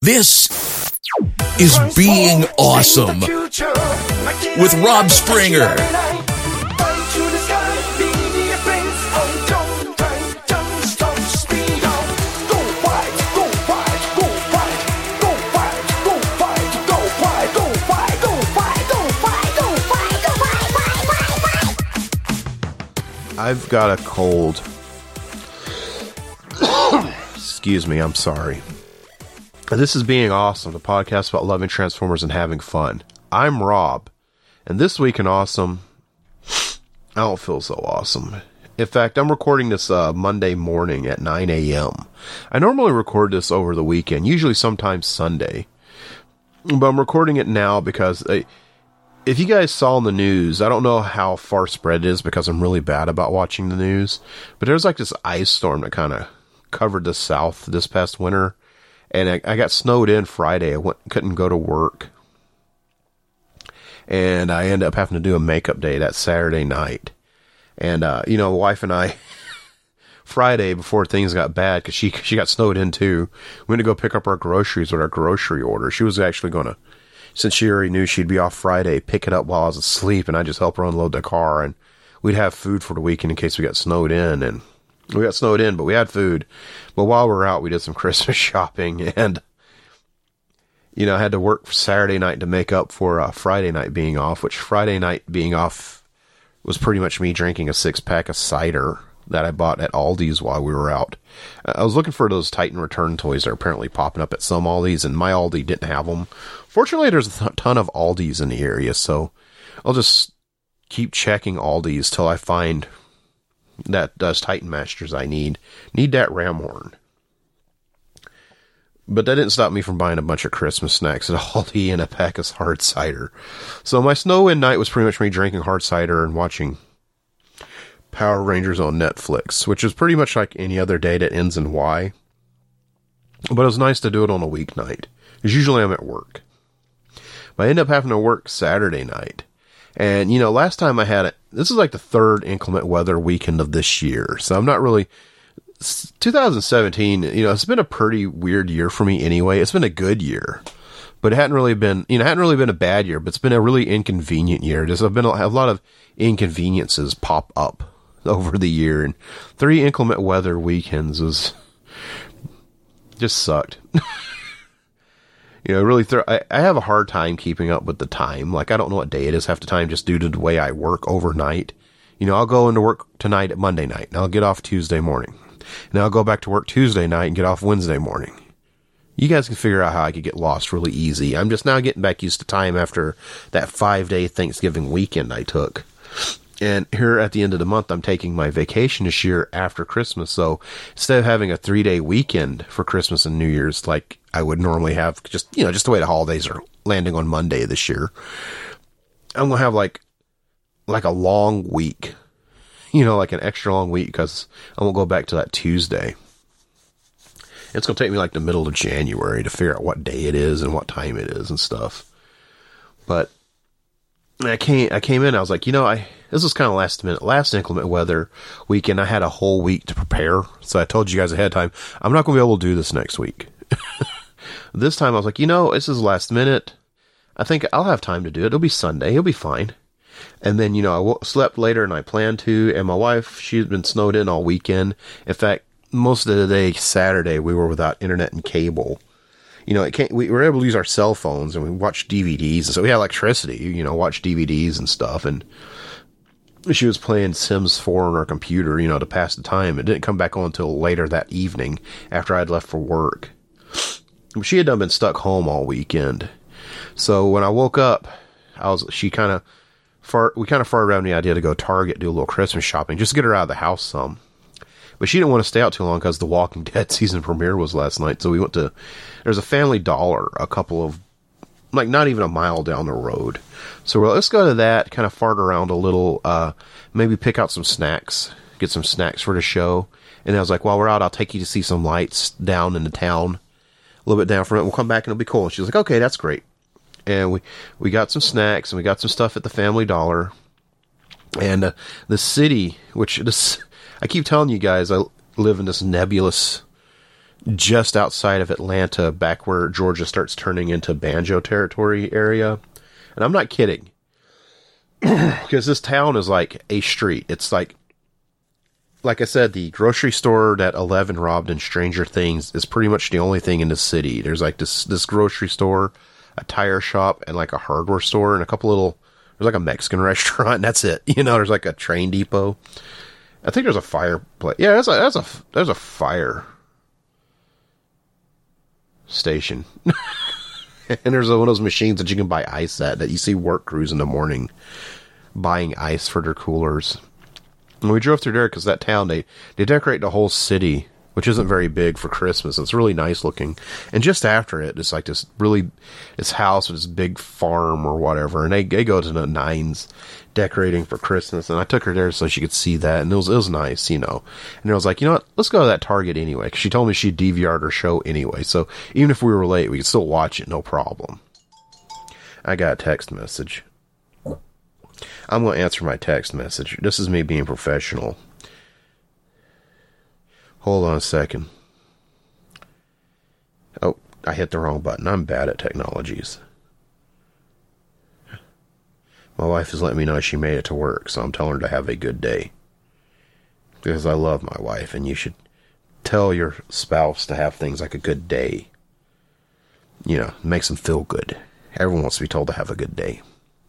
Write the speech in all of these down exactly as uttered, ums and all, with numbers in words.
This is Being Awesome with Rob Springer. I've got a cold. Excuse me, I'm sorry. This is Being Awesome, the podcast about loving Transformers and having fun. I'm Rob, and this week in Awesome, I don't feel so awesome. In fact, I'm recording this uh, Monday morning at nine a.m. I normally record this over the weekend, usually sometimes Sunday. But I'm recording it now because I, if you guys saw in the news, I don't know how far spread it is because I'm really bad about watching the news, but there's like this ice storm that kind of covered the South this past winter. And I, I got snowed in Friday. I went, couldn't go to work. And I ended up having to do a makeup day that Saturday night. And, uh, you know, wife and I, Friday, before things got bad, because she, she got snowed in too, we went to go pick up our groceries with our grocery order. She was actually going to, since she already knew she'd be off Friday, pick it up while I was asleep, and I just help her unload the car. And we'd have food for the weekend in case we got snowed in. And we got snowed in, but we had food. But while we were out, we did some Christmas shopping, and, you know, I had to work Saturday night to make up for uh, Friday night being off, which Friday night being off was pretty much me drinking a six-pack of cider that I bought at Aldi's while we were out. I was looking for those Titan Return toys that are apparently popping up at some Aldi's, and my Aldi didn't have them. Fortunately, there's a ton of Aldi's in the area, so I'll just keep checking Aldi's till I find that does Titan Masters I need. Need that ram horn. But that didn't stop me from buying a bunch of Christmas snacks at Aldi and a pack of hard cider. So my snow-in night was pretty much me drinking hard cider and watching Power Rangers on Netflix, which is pretty much like any other day that ends in Y. But it was nice to do it on a weeknight, because usually I'm at work. But I ended up having to work Saturday night. And, you know, last time I had it, this is like the third inclement weather weekend of this year. So I'm not really, twenty seventeen, you know, it's been a pretty weird year for me anyway. It's been a good year, but it hadn't really been, you know, it hadn't really been a bad year, but it's been a really inconvenient year. There's been a, a lot of inconveniences pop up over the year, and three inclement weather weekends was just sucked. You know, really, th- I, I have a hard time keeping up with the time. Like, I don't know what day it is half the time just due to the way I work overnight. You know, I'll go into work tonight at Monday night, and I'll get off Tuesday morning. And I'll go back to work Tuesday night and get off Wednesday morning. You guys can figure out how I could get lost really easy. I'm just now getting back used to time after that five-day Thanksgiving weekend I took. And here at the end of the month, I'm taking my vacation this year after Christmas. So instead of having a three-day weekend for Christmas and New Year's like I would normally have, just, you know, just the way the holidays are landing on Monday this year, I'm going to have like, like a long week, you know, like an extra long week, because I won't go back to that Tuesday. It's going to take me like the middle of January to figure out what day it is and what time it is and stuff. But I came, I came in, I was like, you know, I, this was kind of last minute, last inclement weather weekend. I had a whole week to prepare. So I told you guys ahead of time, I'm not going to be able to do this next week. This time I was like, you know, this is last minute. I think I'll have time to do it. It'll be Sunday. It'll be fine. And then, you know, I w- slept later than I planned to. And my wife, she's been snowed in all weekend. In fact, most of the day, Saturday, we were without internet and cable. You know, it can't, we were able to use our cell phones, and we watched D V Ds. And so we had electricity, you know, watch D V Ds and stuff. And she was playing Sims four on her computer, you know, to pass the time. It didn't come back on until later that evening after I'd left for work. She had done been stuck home all weekend. So when I woke up, I was, she kind of, far, we kind of farted around the idea to go Target, do a little Christmas shopping, just to get her out of the house some. But she didn't want to stay out too long because the Walking Dead season premiere was last night. So we went to, there's a Family Dollar a couple of, like not even a mile down the road. So we're, let's go to that, kind of fart around a little, uh, maybe pick out some snacks, get some snacks for the show. And I was like, while we're out, I'll take you to see some lights down in the town, a little bit down from it. We'll come back and it'll be cool. And she was like, okay, that's great. And we, we got some snacks and we got some stuff at the Family Dollar. And uh, the city, which this, I keep telling you guys, I live in this nebulous just outside of Atlanta, back where Georgia starts turning into Banjo territory area. And I'm not kidding. Because this town is like a street. It's like, like I said, the grocery store that Eleven robbed in Stranger Things is pretty much the only thing in the city. There's like this, this grocery store, a tire shop, and like a hardware store, and a couple little, there's like a Mexican restaurant, and that's it. You know, there's like a train depot. I think there's a fireplace. Yeah, there's a, there's a, there's a fire station. And there's one of those machines that you can buy ice at, that you see work crews in the morning buying ice for their coolers. And we drove through there because that town, they, they decorate the whole city, which isn't very big for Christmas. It's really nice looking. And just after it, it's like this really, this house with this big farm or whatever. And they, they go to the nines decorating for Christmas. And I took her there so she could see that. And it was, it was nice, you know. And I was like, you know what? Let's go to that Target anyway. Because she told me she'd D V R'd her show anyway. So even if we were late, we could still watch it. No problem. I got a text message. I'm going to answer my text message. This is me being professional. Hold on a second. Oh, I hit the wrong button. I'm bad at technologies. My wife is letting me know she made it to work, so I'm telling her to have a good day. Because I love my wife, and you should tell your spouse to have things like a good day. You know, it makes them feel good. Everyone wants to be told to have a good day.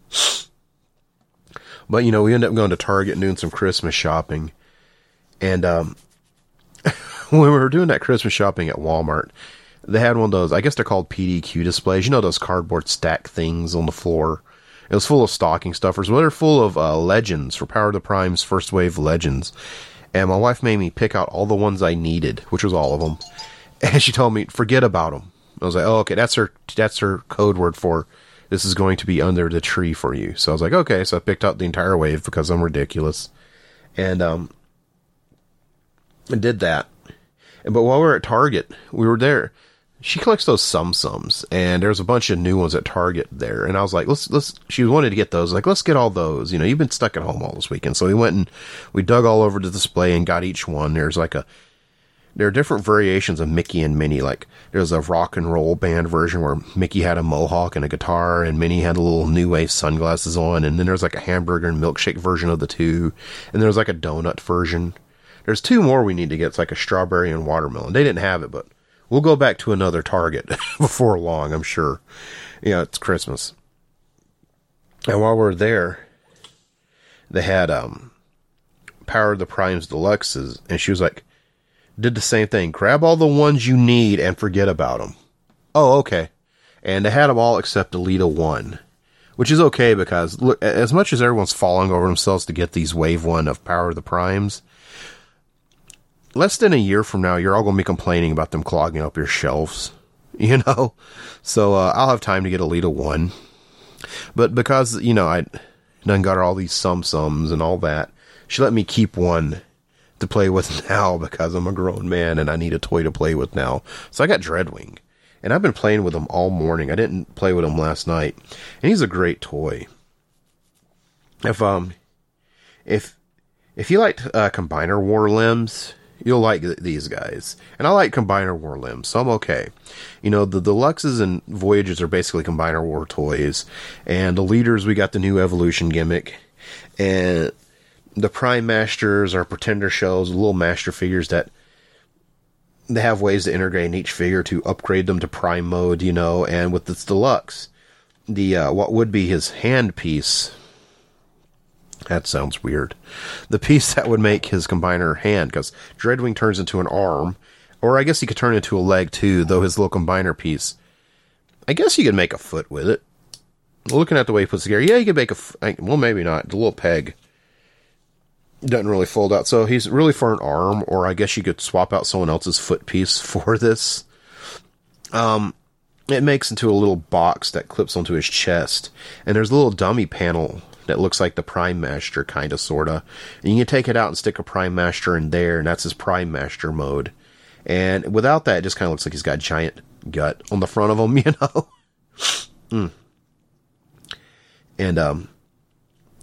But, you know, we ended up going to Target and doing some Christmas shopping. And, um... when we were doing that Christmas shopping at Walmart, they had one of those, I guess they're called P D Q displays. You know those cardboard stack things on the floor? It was full of stocking stuffers. Well, they're full of uh, legends for Power of the Prime's first wave legends. And my wife made me pick out all the ones I needed, which was all of them. And she told me, forget about them. I was like, oh, okay, that's her, that's her code word for, this is going to be under the tree for you. So I was like, okay, so I picked out the entire wave because I'm ridiculous. And, um, I did that. But while we were at Target, we were there. She collects those Sum Sums, and there's a bunch of new ones at Target there. And I was like, let's, let's, she wanted to get those. Like, let's get all those. You know, you've been stuck at home all this weekend. So we went and we dug all over the display and got each one. There's like a, there are different variations of Mickey and Minnie. Like, there's a rock and roll band version where Mickey had a mohawk and a guitar, and Minnie had a little new wave sunglasses on. And then there's like a hamburger and milkshake version of the two. And there's like a donut version. There's two more we need to get. It's like a strawberry and watermelon. They didn't have it, but we'll go back to another Target before long, I'm sure. Yeah, it's Christmas. And while we're there, they had um, Power of the Prime's Deluxes, and she was like, did the same thing. Grab all the ones you need and forget about them. Oh, okay. And they had them all except Elita one, which is okay because, look, as much as everyone's falling over themselves to get these Wave one of Power of the Primes, less than a year from now, you're all going to be complaining about them clogging up your shelves, you know? So, uh, I'll have time to get Elita one. But because, you know, I done got her all these Sum Sums and all that, she let me keep one to play with now because I'm a grown man and I need a toy to play with now. So I got Dreadwing. And I've been playing with him all morning. I didn't play with him last night. And he's a great toy. If, um, if, if you like, uh, Combiner War limbs, you'll like th- these guys. And I like Combiner War limbs, so I'm okay. You know, the Deluxes and Voyages are basically Combiner War toys. And the Leaders, we got the new Evolution gimmick. And the Prime Masters are Pretender shells, little master figures that they have ways to integrate in each figure to upgrade them to Prime mode, you know. And with this Deluxe, the uh, what would be his hand piece, that sounds weird, the piece that would make his Combiner hand, because Dreadwing turns into an arm, or I guess he could turn into a leg too, though his little Combiner piece, I guess you could make a foot with it. Looking at the way he puts it together, yeah, you could make a, f- well, maybe not, the little peg doesn't really fold out, so he's really for an arm, or I guess you could swap out someone else's foot piece for this. Um, it makes into a little box that clips onto his chest, and there's a little dummy panel that looks like the Prime Master, kind of, sort of. And you can take it out and stick a Prime Master in there, and that's his Prime Master mode. And without that, it just kind of looks like he's got a giant gut on the front of him, you know? mm. And, um,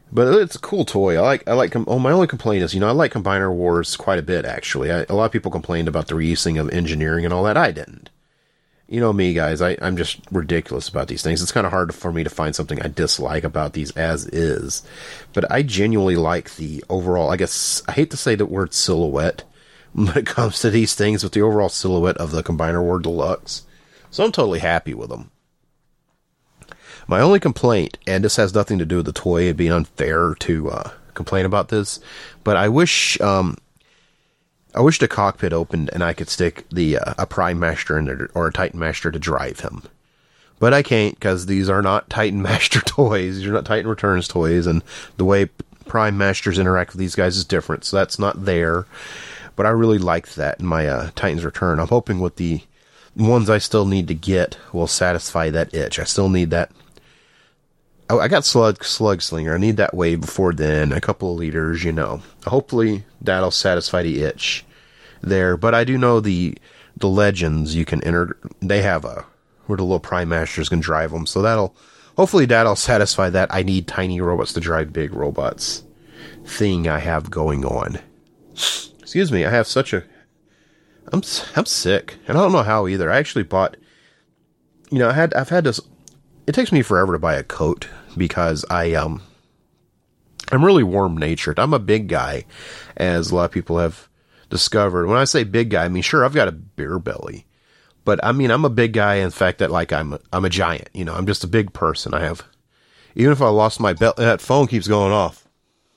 But it's a cool toy. I like, I like, oh, my only complaint is, you know, I like Combiner Wars quite a bit, actually. I, a lot of people complained about the reusing of engineering and all that. I didn't. You know me, guys, I, I'm just ridiculous about these things. It's kind of hard for me to find something I dislike about these as is. But I genuinely like the overall, I guess, I hate to say the word silhouette when it comes to these things, but the overall silhouette of the Combiner War Deluxe. So I'm totally happy with them. My only complaint, and this has nothing to do with the toy, it'd be unfair to uh, complain about this, but I wish um, I wish the cockpit opened and I could stick the uh, a Prime Master in there, or a Titan Master to drive him. But I can't, because these are not Titan Master toys. These are not Titan Returns toys, and the way Prime Masters interact with these guys is different, so that's not there. But I really liked that in my uh, Titans Return. I'm hoping with the ones I still need to get will satisfy that itch. I still need that. Oh, I got Slug, Slug Slinger. I need that wave before then. A couple of liters, you know. Hopefully that'll satisfy the itch there. But I do know the the Legends you can enter. They have a where the little Prime Masters can drive them. So that'll hopefully that'll satisfy that I need tiny robots to drive big robots thing I have going on. Excuse me. I have such a I'm I'm sick, and I don't know how either. I actually bought. You know, I had I've had this. It takes me forever to buy a coat because I, um, I'm really warm-natured. I'm a big guy, as a lot of people have discovered. When I say big guy, I mean, sure, I've got a beer belly, but I mean, I'm a big guy in fact that, like, I'm, a, I'm a giant, you know, I'm just a big person. I have, even if I lost my belt, that phone keeps going off.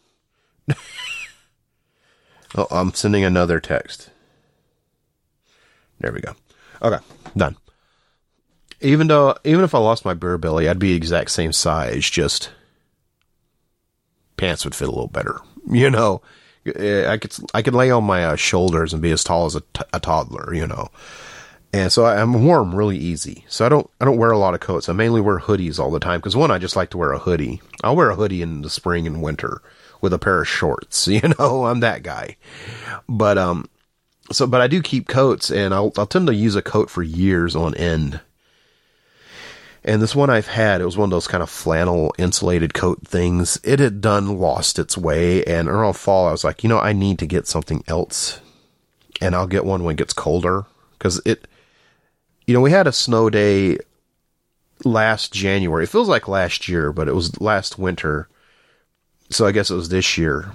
Oh, I'm sending another text. There we go. Okay, done. Even though, even if I lost my beer belly, I'd be the exact same size, just pants would fit a little better. You know, I could, I could lay on my uh, shoulders and be as tall as a, t- a toddler, you know. And so I, I'm warm really easy. So I don't, I don't wear a lot of coats. I mainly wear hoodies all the time. Cause one, I just like to wear a hoodie. I'll wear a hoodie in the spring and winter with a pair of shorts. You know, I'm that guy. But, um, so, but I do keep coats, and I'll, I'll tend to use a coat for years on end. And this one I've had, it was one of those kind of flannel insulated coat things. It had done lost its way, and around fall I was like, you know, I need to get something else, and I'll get one when it gets colder, because it, you know, we had a snow day last January. It feels like last year, but it was last winter, so I guess it was this year.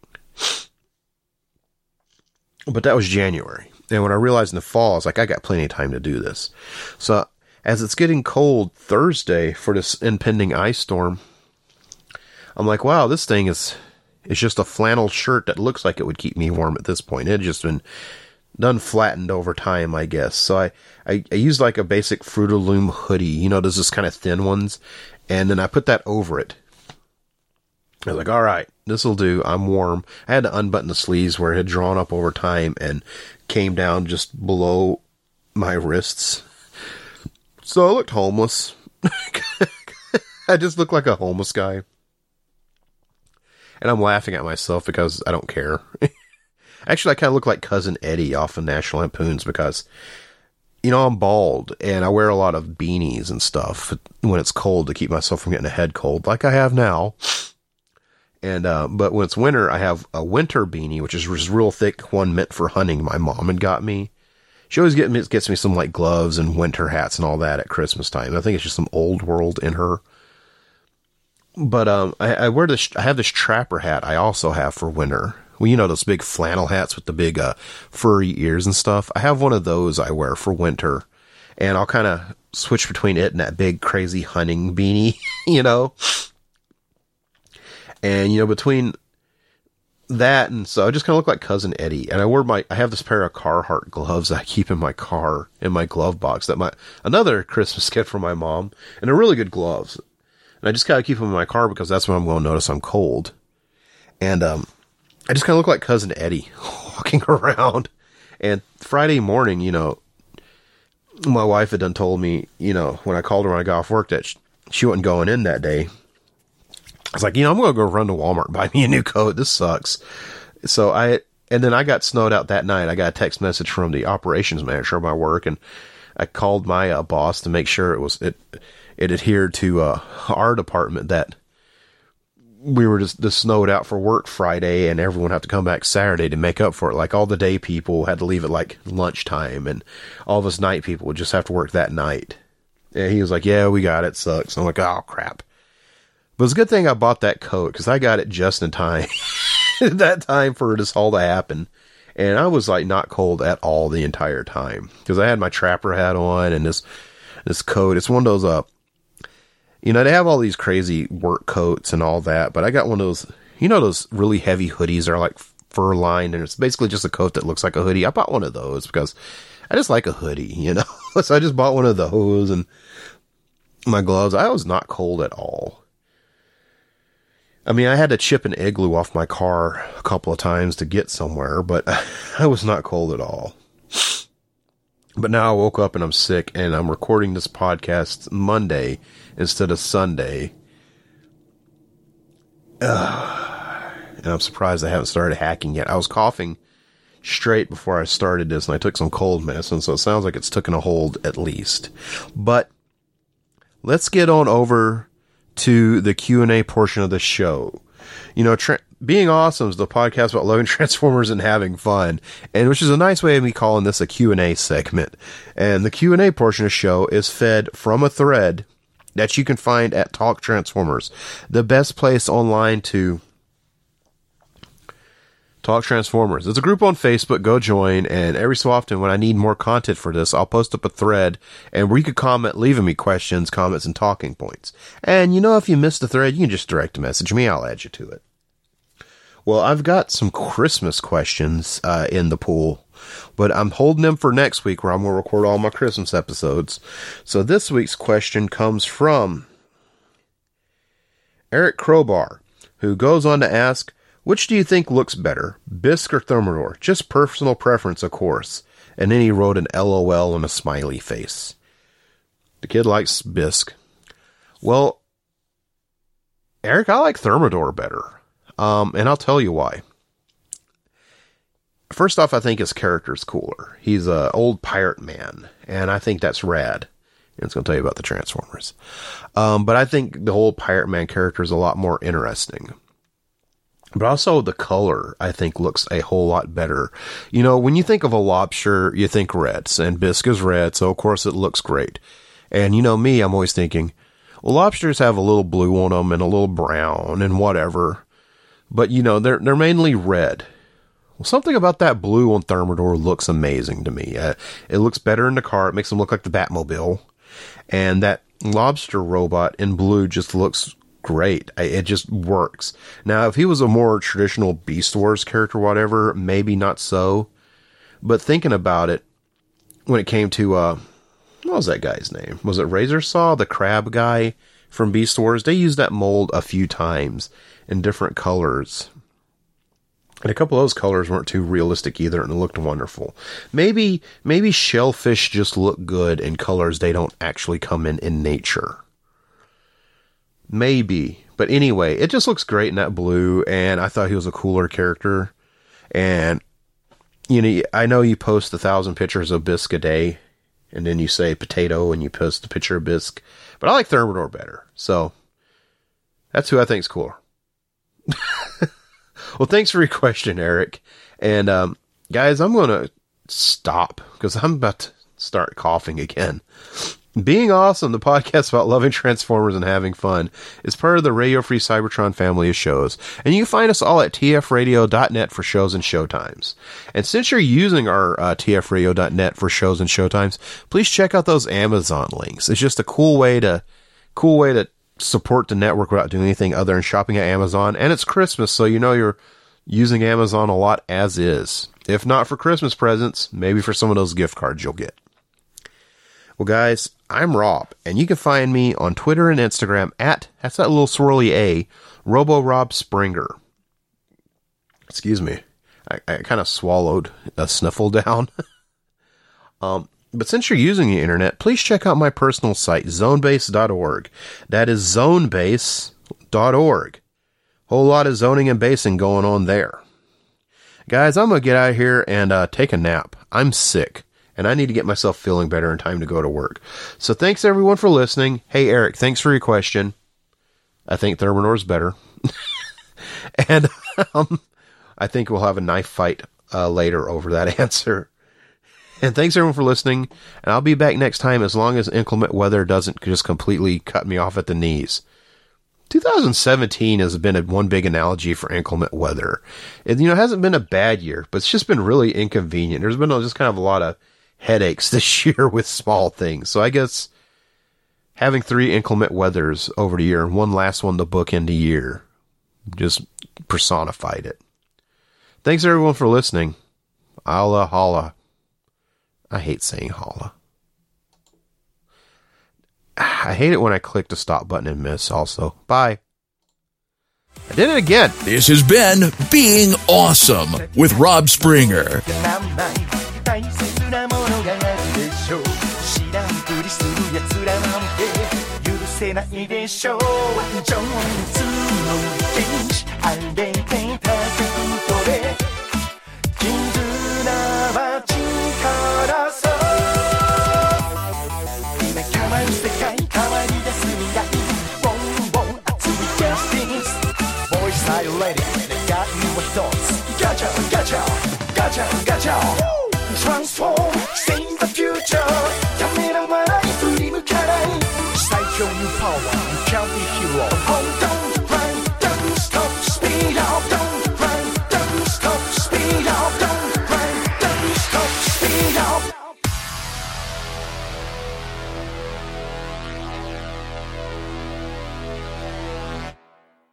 But that was January, and when I realized in the fall, I was like, I got plenty of time to do this. So as it's getting cold Thursday for this impending ice storm, I'm like, wow, this thing is, it's just a flannel shirt that looks like it would keep me warm at this point. It had just been done flattened over time, I guess. So I, I, I used like a basic Fruit of the Loom hoodie. You know, there's this kind of thin ones. And then I put that over it. I was like, all right, this'll do. I'm warm. I had to unbutton the sleeves where it had drawn up over time and came down just below my wrists. So I looked homeless. I just looked like a homeless guy. And I'm laughing at myself because I don't care. Actually, I kind of look like Cousin Eddie off of National Lampoons because, you know, I'm bald and I wear a lot of beanies and stuff when it's cold to keep myself from getting a head cold like I have now. And, uh, but when it's winter, I have a winter beanie, which is this real thick one meant for hunting my mom had got me. She always get me, gets me some like gloves and winter hats and all that at Christmas time. I think it's just some old world in her. But um, I, I wear this. I have this trapper hat. I also have for winter. Well, you know those big flannel hats with the big uh, furry ears and stuff. I have one of those I wear for winter, and I'll kind of switch between it and that big crazy hunting beanie. You know, and you know between that, and so I just kind of look like Cousin Eddie. And I wear my, I have this pair of Carhartt gloves that I keep in my car, in my glove box, that my, another Christmas gift from my mom, and they're really good gloves. And I just kind of keep them in my car because that's when I'm going to notice I'm cold. And, um, I just kind of look like Cousin Eddie walking around. And Friday morning, you know, my wife had done told me, you know, when I called her when I got off work that she, she wasn't going in that day. I was like, you know, I'm going to go run to Walmart and buy me a new coat. This sucks. So I, and then I got snowed out that night. I got a text message from the operations manager of my work, and I called my uh, boss to make sure it was, it, it adhered to uh, our department that, we were just, just snowed out for work Friday, and everyone had to come back Saturday to make up for it. Like, all the day people had to leave at like lunchtime, and all of us night people would just have to work that night. And he was like, yeah, we got it. Sucks. I'm like, oh crap. But it's a good thing I bought that coat, because I got it just in time. That time for this all to happen. And I was like not cold at all the entire time, because I had my trapper hat on and this this coat. It's one of those uh you know, they have all these crazy work coats and all that, but I got one of those, you know, those really heavy hoodies that are like fur lined, and it's basically just a coat that looks like a hoodie. I bought one of those because I just like a hoodie, you know. So I just bought one of those, and my gloves. I was not cold at all. I mean, I had to chip an igloo off my car a couple of times to get somewhere, but I was not cold at all. But now I woke up and I'm sick, and I'm recording this podcast Monday instead of Sunday. Ugh. And I'm surprised I haven't started hacking yet. I was coughing straight before I started this, and I took some cold medicine, so it sounds like it's taken a hold at least. But let's get on over to the Q and A portion of the show. You know, tra- Being Awesome is the podcast about loving Transformers and having fun, and which is a nice way of me calling this a Q and A segment. And the Q and A portion of the show is fed from a thread that you can find at Talk Transformers, the best place online to Talk Transformers. It's a group on Facebook. Go join. And every so often, when I need more content for this, I'll post up a thread, and where you could comment, leaving me questions, comments, and talking points. And you know, if you missed the thread, you can just direct message me. I'll add you to it. Well, I've got some Christmas questions uh, in the pool, but I'm holding them for next week, where I'm going to record all my Christmas episodes. So this week's question comes from Eric Crowbar, who goes on to ask, which do you think looks better, Bisque or Thermidor? Just personal preference, of course. And then he wrote an L O L and a smiley face. The kid likes Bisque. Well, Eric, I like Thermidor better. Um, and I'll tell you why. First off, I think his character's cooler. He's an old pirate man, and I think that's rad. And it's going to tell you about the Transformers. Um, but I think the whole pirate man character is a lot more interesting. But also the color, I think, looks a whole lot better. You know, when you think of a lobster, you think reds, and Bisque is red, so of course it looks great. And you know me, I'm always thinking, well, lobsters have a little blue on them and a little brown and whatever. But, you know, they're they're mainly red. Well, something about that blue on Thermidor looks amazing to me. Uh, it looks better in the car. It makes them look like the Batmobile. And that lobster robot in blue just looks great. It just works. Now, if he was a more traditional Beast Wars character, whatever, maybe not so. But thinking about it, when it came to, uh, what was that guy's name? Was it Razor Saw, the crab guy from Beast Wars? They used that mold a few times in different colors. And a couple of those colors weren't too realistic either, and it looked wonderful. Maybe, maybe shellfish just look good in colors they don't actually come in in nature. Maybe. But anyway, it just looks great in that blue, and I thought he was a cooler character. And, you know, I know you post a thousand pictures of Bisque a day, and then you say potato, and you post a picture of Bisque. But I like Thermidor better. So, that's who I think is cooler. Well, thanks for your question, Eric. And, um, guys, I'm going to stop, because I'm about to start coughing again. Being Awesome, the podcast about loving Transformers and having fun, is part of the Radio Free Cybertron family of shows. And you can find us all at t f radio dot net for shows and showtimes. And since you're using our uh, t f radio dot net for shows and showtimes, please check out those Amazon links. It's just a cool way to, cool way to support the network without doing anything other than shopping at Amazon. And it's Christmas, so you know you're using Amazon a lot as is. If not for Christmas presents, maybe for some of those gift cards you'll get. Well, guys, I'm Rob, and you can find me on Twitter and Instagram at, that's that little swirly A, RoboRobSpringer. Excuse me. I, I kind of swallowed a sniffle down. um, but since you're using the internet, please check out my personal site, zonebase dot org. That is zonebase dot org. Whole lot of zoning and basing going on there. Guys, I'm going to get out of here and uh, take a nap. I'm sick, and I need to get myself feeling better in time to go to work. So thanks, everyone, for listening. Hey, Eric, thanks for your question. I think Thermidor's better. And um, I think we'll have a knife fight uh, later over that answer. And thanks everyone for listening. And I'll be back next time as long as inclement weather doesn't just completely cut me off at the knees. twenty seventeen has been a one big analogy for inclement weather. It, you know, it hasn't been a bad year, but it's just been really inconvenient. There's been just kind of a lot of headaches this year with small things. So I guess having three inclement weathers over the year and one last one to bookend the year just personified it. Thanks everyone for listening. Alla holla. I hate saying holla. I hate it when I click the stop button and miss also. Bye. I did it again. This has been Being Awesome with Rob Springer. Gotcha, gotcha, gotcha, gotcha. Transform, save the future. ためらわない、振り向かない。最強のパワー、You can be hero. Oh, don't run, don't stop, speed up. Don't run, don't stop, speed up. Don't run, don't stop, speed up.